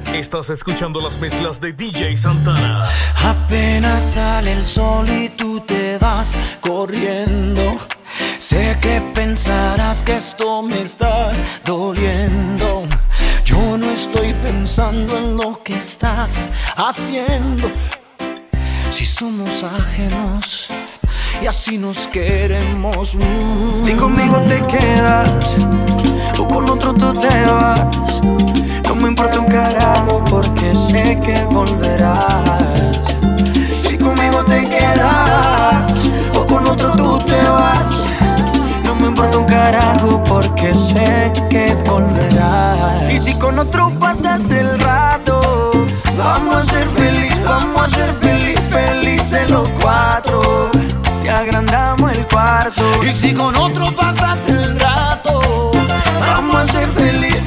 Estás escuchando las mezclas de DJ Santana. Apenas sale el sol y tú te vas corriendo. Sé que pensarás que esto me está doliendo. Yo no estoy pensando en lo que estás haciendo. Si somos ajenos y así nos queremos. Si conmigo te quedas o con otro tú te vas, no me importa un carajo porque sé que volverás. Si conmigo te quedas o con otro tú te vas, no me importa un carajo porque sé que volverás. Y si con otro pasas el rato, vamos a ser felices los cuatro. Te agrandamos el cuarto. Y si con otro pasas el rato, vamos a ser felices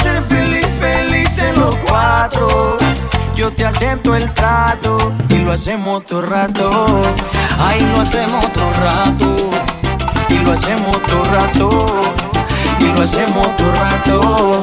los cuatro. Yo te acepto el trato y lo hacemos todo rato. Ay, lo hacemos todo rato. Y lo hacemos todo rato. Y lo hacemos todo rato.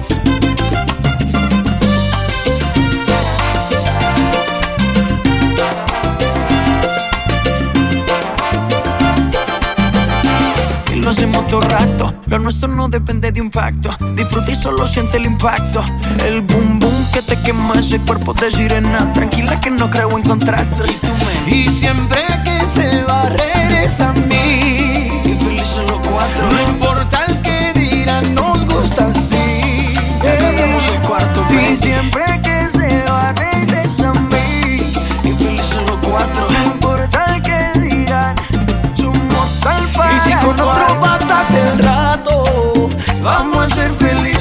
Lo hacemos todo rato, lo nuestro no depende de un pacto. Disfruta y solo siente el impacto. El boom boom que te quema ese cuerpo de sirena. Tranquila que no creo en contratos. Y siempre que se va regresa a mí. Y felices los cuatro. No importa el que dirán, nos gusta así. Tenemos el cuarto. Y siempre que se va regresa a mí. Y felices los cuatro. No importa el que dirán, somos tal para. Y si con otro pasas el rato, vamos a ser felices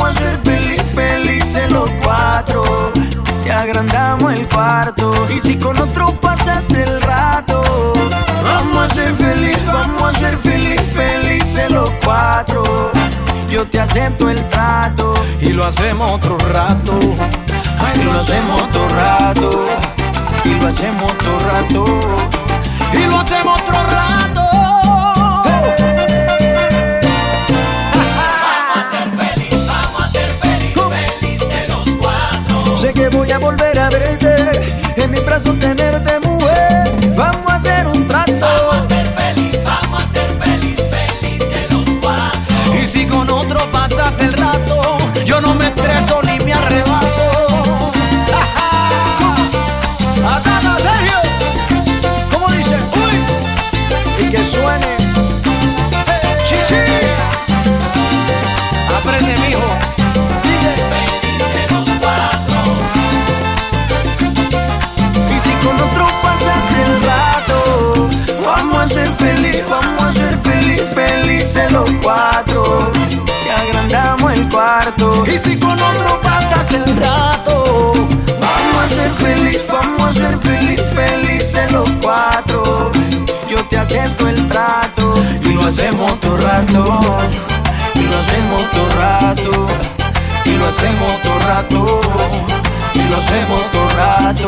los cuatro. Te agrandamos el cuarto. Y si con otro pasas el rato, vamos a ser felices los cuatro. Yo te acepto el trato y lo hacemos otro rato. Ay, lo hacemos otro rato. Y lo hacemos otro rato. Y lo hacemos otro rato. Sé que voy a volver a verte, en mis brazos tenerte, mujer. Vamos a hacer un trato. Vamos a ser felices los cuatro. Y si con otro pasas el rato, yo no me estreso ni me arrebato. ¡Atala, Sergio! ¿Cómo dice? ¡Uy! Y que suene. ¡Chichi! Aprende, mijo. Con otro pasas el rato, vamos a ser felices los cuatro. Te agrandamos el cuarto. Y si con otro pasas el rato, vamos a ser felices los cuatro. Yo te acepto el trato y lo hacemos todo rato. Y lo hacemos todo rato. Y lo hacemos todo rato. Y lo hacemos todo rato.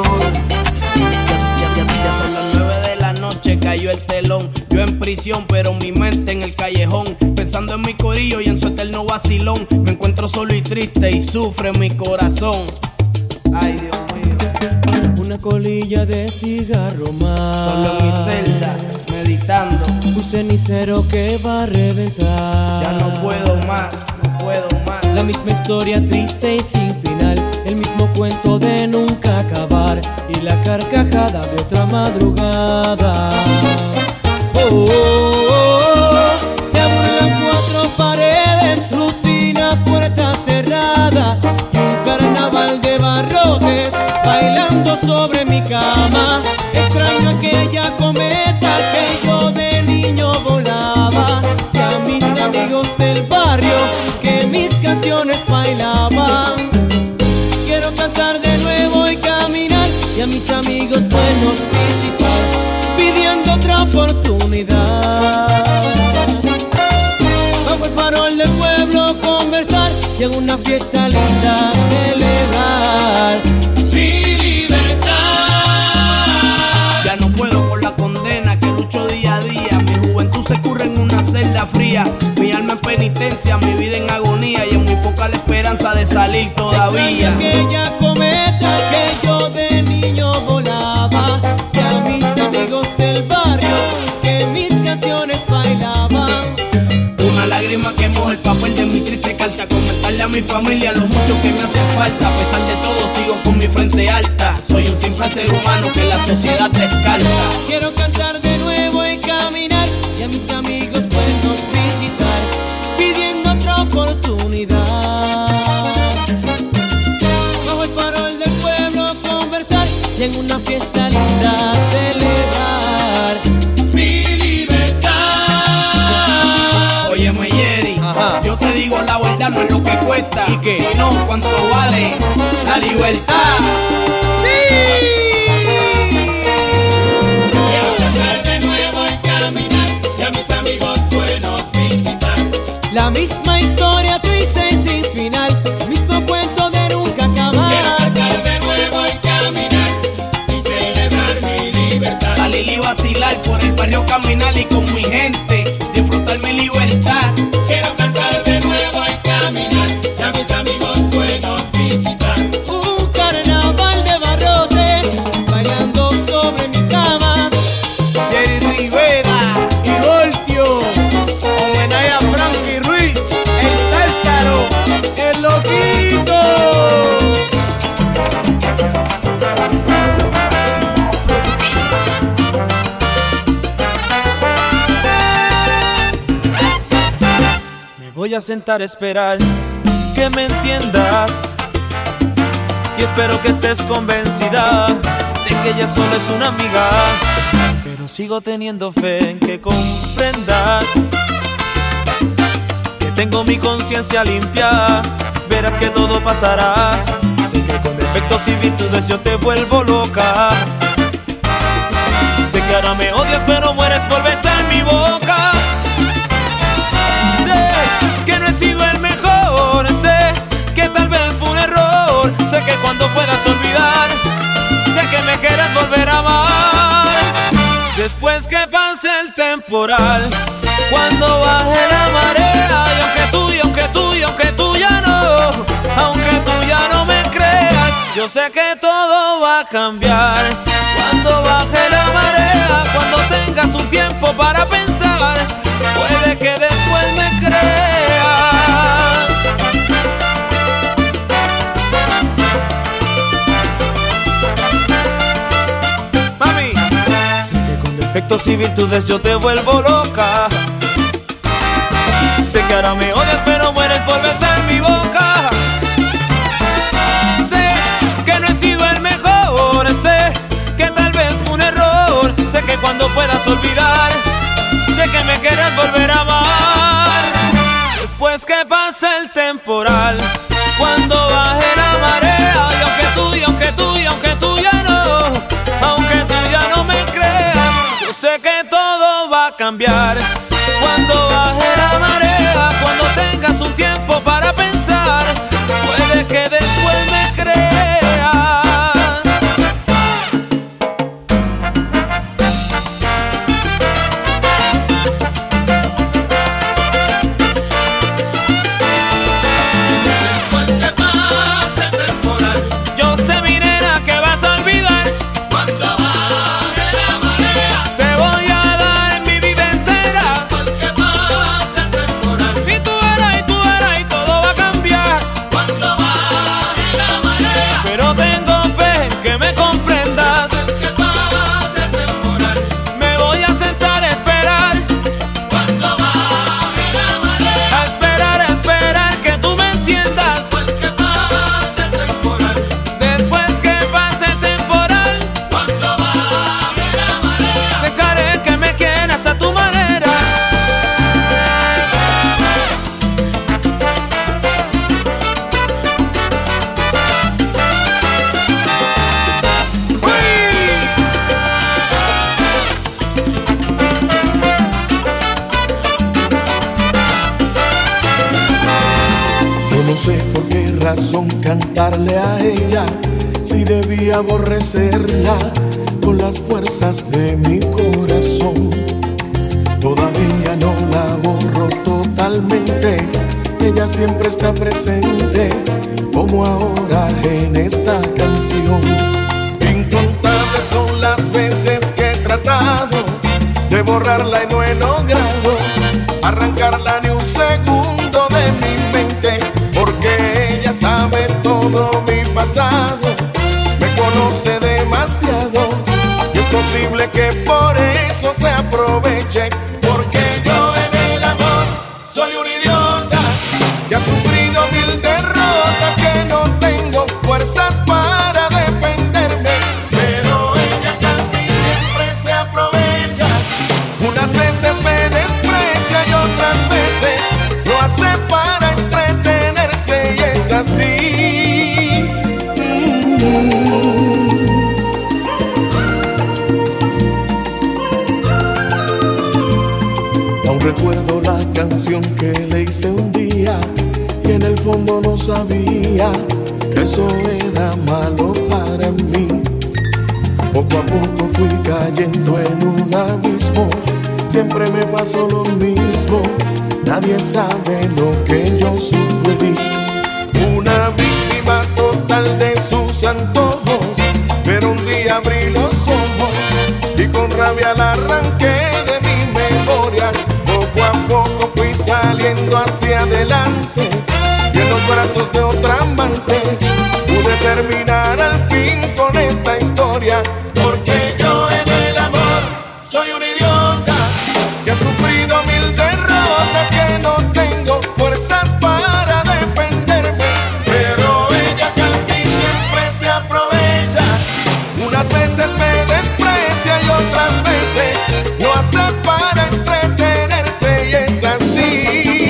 Ya son las 9 de la noche, cayó el telón. Yo en prisión, pero mi mente en el callejón. Pensando en mi corillo y en su eterno vacilón. Me encuentro solo y triste y sufre mi corazón. Ay, Dios mío. Una colilla de cigarro más. Solo en mi celda, meditando. Un cenicero que va a reventar. Ya no puedo más, no puedo más. La misma historia triste y sin final. El mismo cuento de nunca acabar. Y la carcajada de otra madrugada. Oh, oh, oh. Se burlan cuatro paredes. Rutina, puerta cerrada. Y un carnaval de barrotes bailando sobre mi cama. Extraño aquella cometa que yo de niño volaba. Y a mis amigos del barrio que mis canciones bailaban. Quiero cantar de nuevo y caminar, y a mis amigos buenos visitar, pidiendo otra oportunidad. Bajo el farol del pueblo conversar, y en una fiesta linda celebrar mi libertad. Ya no puedo con la condena que lucho día a día. Mi juventud se curre en una celda fría. Mi alma en penitencia, mi vida en agonía. Y en muy poca la esperanza de de salir todavía. Aquella cometa que yo de niño volaba, y a mis amigos del barrio que mis canciones bailaban. Una lágrima que moja el papel de mi triste carta, comentarle a mi familia lo mucho que me hace falta. A pesar de todo sigo con mi frente alta, soy un simple ser humano que la sociedad descarta. Quiero cantar de nuevo y caminar, y a mis amigos buenos visitar, pidiendo otra oportunidad. Bajo el farol del pueblo conversar, y en una fiesta linda celebrar mi libertad. Óyeme, Jerry, yo te digo la verdad, no es lo que cuesta, ¿y qué? sino cuánto vale la libertad. La misma historia triste y sin final, mismo cuento de nunca acabar. Quiero cantar de nuevo y caminar y celebrar mi libertad. Salir y vacilar por el barrio, caminar y con mi gente disfrutar mi libertad. Quiero cantar de nuevo y caminar y a mis amigos buenos visitar. Un carnaval de barrotes bailando sobre mi cama. Jerry Rivera Y Voltio, homenaje a Frankie Ruiz, el tártaro. el loquito. Me voy a sentar a esperar que me entiendas, y espero que estés convencida de que ella solo es una amiga, pero sigo teniendo fe en que comprendas que tengo mi conciencia limpia. Verás que todo pasará. Sé que con defectos y virtudes yo te vuelvo loca. Sé que ahora me odias pero mueres por besar mi boca. Sé que no he sido el mejor, sé que tal vez fue un error. Sé que cuando puedas olvidar, sé que me quieres volver a amar. Después que pase el temporal, cuando baje la marea, y aunque tú ya no, aunque tú ya no me creas, yo sé que todo va a cambiar. Cuando baje la marea, cuando tengas un tiempo para pensar, puede que después me creas. Mami, sé que con defectos y virtudes yo te vuelvo loca. Sé que ahora me odias pero mueres por besar mi boca. Sé que no he sido el mejor, sé que tal vez fue un error. Sé que cuando puedas olvidar, sé que me quieres volver a amar. Después que pase el temporal, cuando baje la marea, y aunque tú ya no, aunque tú ya no me creas, yo sé que todo va a cambiar. Cuando baje la marea, cuando tengas un tiempo para pensar, puede que después me creas. Después que pase el temporal, Yo sé, mi nena, que vas a olvidar. cuando baje la marea. Te voy a dar mi vida entera. Después que pase el temporal, Y tú verás y todo va a cambiar. cuando baje la marea. Pero tengo fe en que me comprendas. Después que pase el temporal, Me voy a sentar a esperar, cuando baje la marea. a esperar que tú me entiendas. Después que pase el temporal, Después que pase el temporal, cuando baje la marea. dejaré que me quieras a tu manera. Yo no sé por qué razón cantarle a ella, si debía aborrecerla con las fuerzas de mi corazón. Todavía no la borro totalmente, ella siempre está presente como ahora en esta canción. Incontables son las veces que he tratado de borrarla y no he logrado arrancarla ni un segundo de mi mente, porque ella sabe todo mi pasado, me conoce demasiado y es posible que por eso se aproveche, porque yo en el amor soy un idiota que ha sufrido 1000 derrotas, que no tengo fuerzas para defenderme, pero ella casi siempre se aprovecha. Unas veces me desprecia y otras veces lo hace para entretenerse, y es así. Aún recuerdo la canción que le hice un día y en el fondo no sabía que eso era malo para mí. Poco a poco fui cayendo en un abismo, siempre me pasó lo mismo, nadie sabe lo que yo sufrí. Una víctima total de sus antojos, pero un día abrí los ojos y con rabia la arranqué de mi memoria. Poco a poco fui saliendo hacia adelante y en los brazos de otra amante pude terminar al fin con esta historia, porque yo en el amor soy un idiota que ha sufrido 1000 derrotas, que no tengo fuerzas para defenderme, pero ella casi siempre se aprovecha. Unas veces me desprecia y otras veces lo hace para entretenerse, y es así.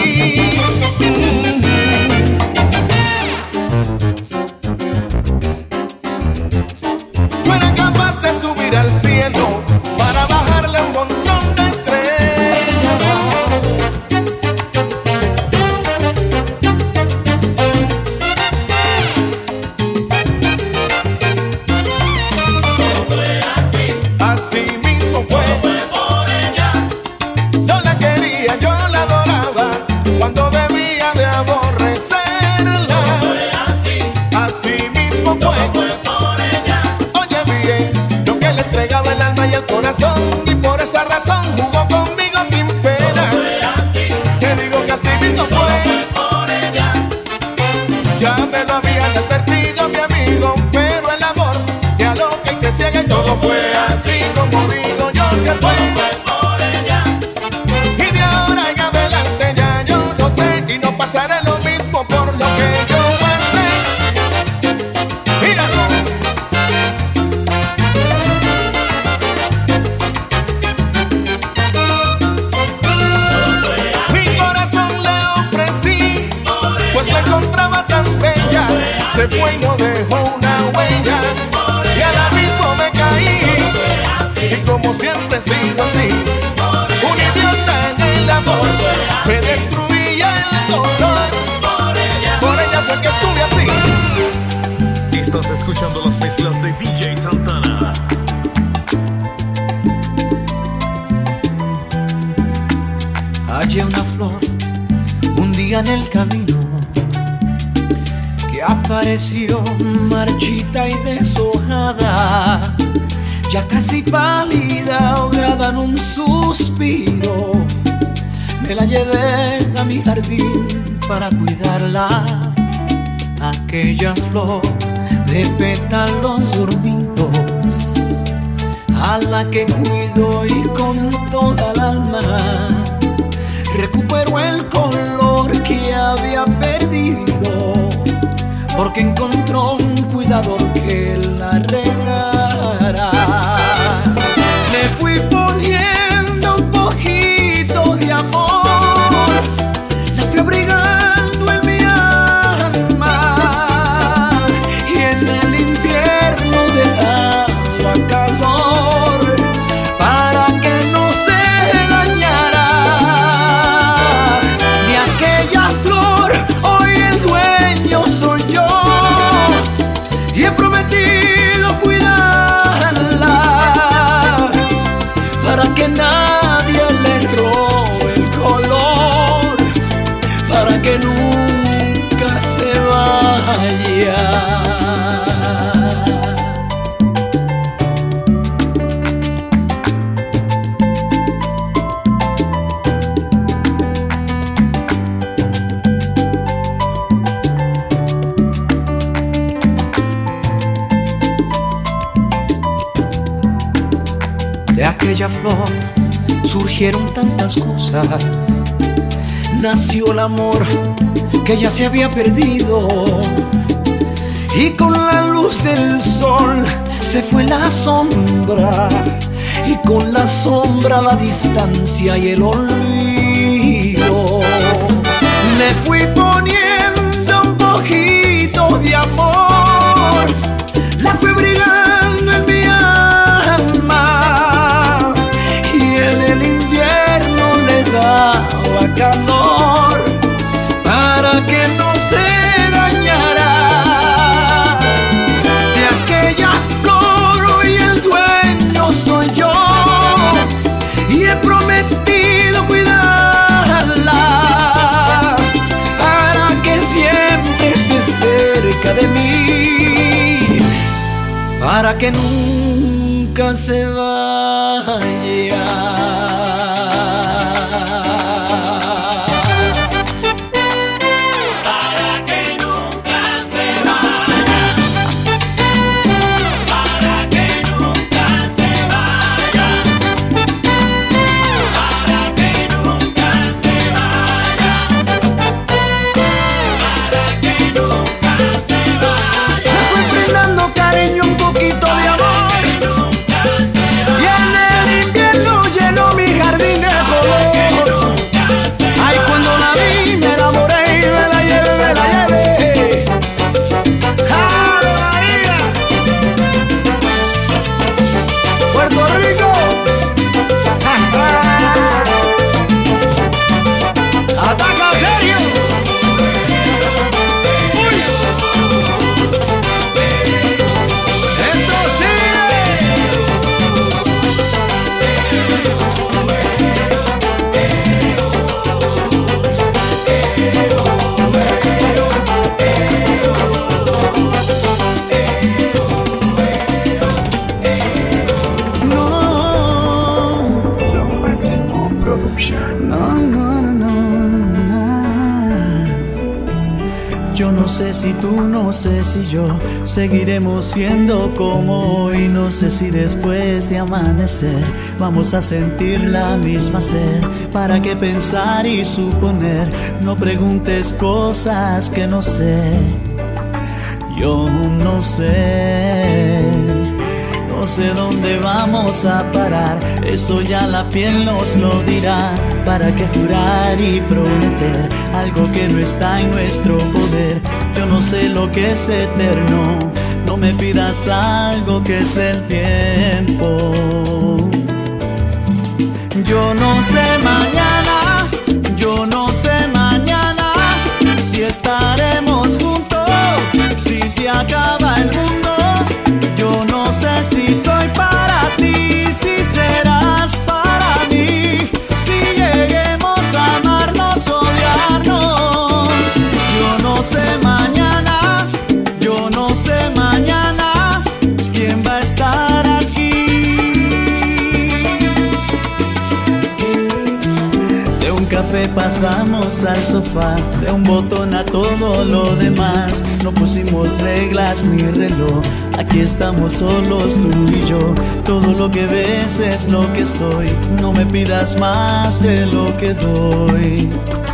Yo era capaz de subir al cielo para bajarle un montón de estrellas. Todo fue así, Así mismo fue. fue por ella. Yo la quería, yo la adoraba cuando debía de aborrecerla. Fue así, Así mismo fue. fue por ella. Oye bien, yo que le entregaba el alma y el corazón, y por esa razón jugó conmigo sin pena. Fue así, Te digo que así mismo fue. fue por ella. Ya me lo habían advertido mi amigo, pero el amor te aloca y te ciega, y todo fue así como digo yo que fue. Fue por ella. Y de ahora en adelante ya yo lo sé, y no pasará lo mismo por lo que yo pasé. Míralo. Mi corazón le ofrecí, pues la encontraba tan bella, se fue y no dejó una huella, y al abismo me caí, y como siempre he sido así, un idiota en el amor, me destruía el dolor, por ella fue que estuve así. Estás escuchando las mezclas de DJ Santana. Hallé una flor un día en el camino que apareció marchita y deshojada, ya casi pálida, ahogada en un suspiro. Me la llevé a mi jardín para cuidarla, aquella flor de pétalos dormidos, a la que cuido y con toda el alma recuperó el color que había perdido, porque encontró un cuidador que la regara. Le fui poniendo un poquito de amor, la fui abrigando en mi alma, y en el invierno dejaba calor para que no se dañara. De aquella flor hoy el dueño soy yo, y he prometido cuidar De aquella flor surgieron tantas cosas. Nació el amor que ya se había perdido, y con la luz del sol se fue la sombra, y con la sombra la distancia y el olvido. Le fui poniendo un poquito de amor, la fui brigando en mi alma, y en el invierno le daba calor para que no se dañara. De aquella flor hoy el dueño soy yo, y he prometido cuidarla para que siempre esté cerca de mí, para que nunca se vaya. No sé si yo seguiremos siendo como hoy. No sé si después de amanecer vamos a sentir la misma sed. ¿Para qué pensar y suponer? No preguntes cosas que no sé. Yo no sé. No sé dónde vamos a parar, eso ya la piel nos lo dirá. ¿Para qué jurar y prometer algo que no está en nuestro poder? Yo no sé lo que es eterno, no me pidas algo que es del tiempo. Yo no sé mañana, yo no sé mañana si estaremos juntos, si se acaba el mundo. Yo no sé si soy para ti, si serás para mí, si lleguemos a amarnos, odiarnos. Yo no sé mañana, yo no sé mañana quién va a estar aquí. De un café pasamos al sofá, de un botón a todo lo demás. No pusimos reglas ni reloj, aquí estamos solos tú y yo. Todo lo que ves es lo que soy, no me pidas más de lo que doy.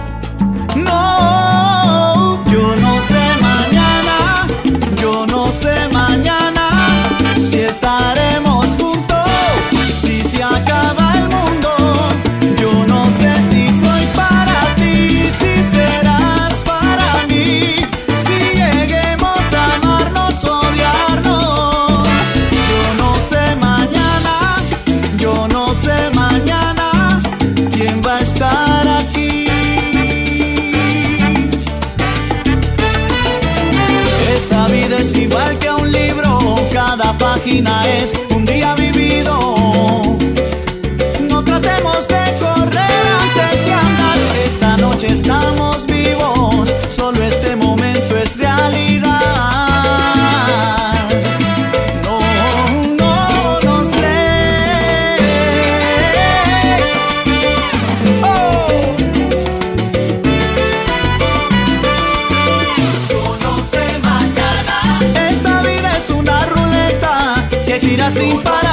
No, yo no sé mañana, yo no sé mañana si estaremos juntos, si se acaba el mundo. Yo no sé si soy para ti, si serás para mí, si lleguemos a amarnos, odiarnos. Yo no sé mañana, yo no sé mañana quién va a estar aquí. Esta vida es igual que un libro, cada página es un día vivido. No tratemos de correr antes de andar, esta noche estamos vivos, solo este momento es realidad. No, no, no sé. Oh. Yo no sé mañana. Esta vida es una ruleta que gira sin parar.